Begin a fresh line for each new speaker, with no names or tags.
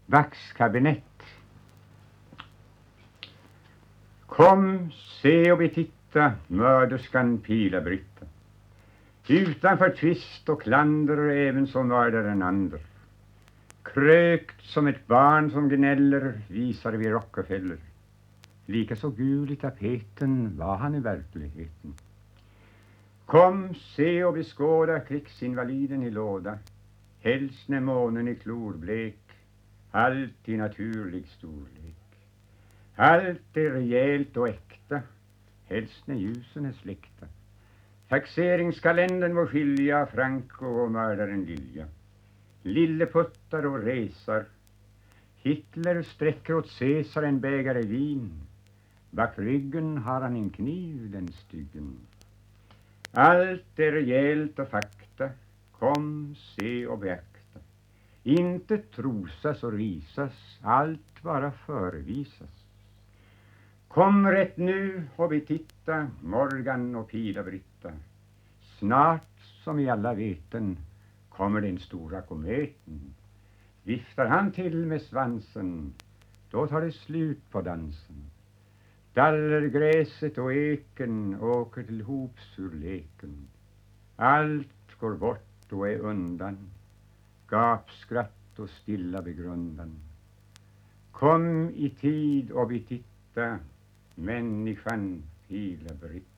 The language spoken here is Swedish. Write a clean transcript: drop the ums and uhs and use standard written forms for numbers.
vaxkabinett. Kom, se och betitta mörderskan Pila-Britta. Utanför tvist och klander även som mördaren ander. Krökt som ett barn som gnäller visar vi Rockefeller. Lika så gul i tapeten var han i verkligheten. Kom, se och beskåda krigsinvaliden i låda. Helst när månen i klorblek, allt i naturlig storlek. Allt är rejält och äkta, helst när ljusen är släckta. Taxeringskalendern må skilja Franco och mördaren Lilja. Lilleputtar och resar. Hitler sträcker åt Caesar en bägare vin. Bak ryggen har han en kniv, den styggen. Allt är rejält och fakta. Kom, se och beakta. Inte trosas och risas, allt bara förvisas. Kom rätt nu och betitta Morgan och Pila-Britta. Snart, som i alla veten, kommer den stora kometen. Viftar han till med svansen, då tar det slut på dansen. Dallergräset och eken åker till hops ur leken. Allt går bort och är undan, gapskratt och stilla begrundan. Kom i tid och betitta människan Pila-Britta.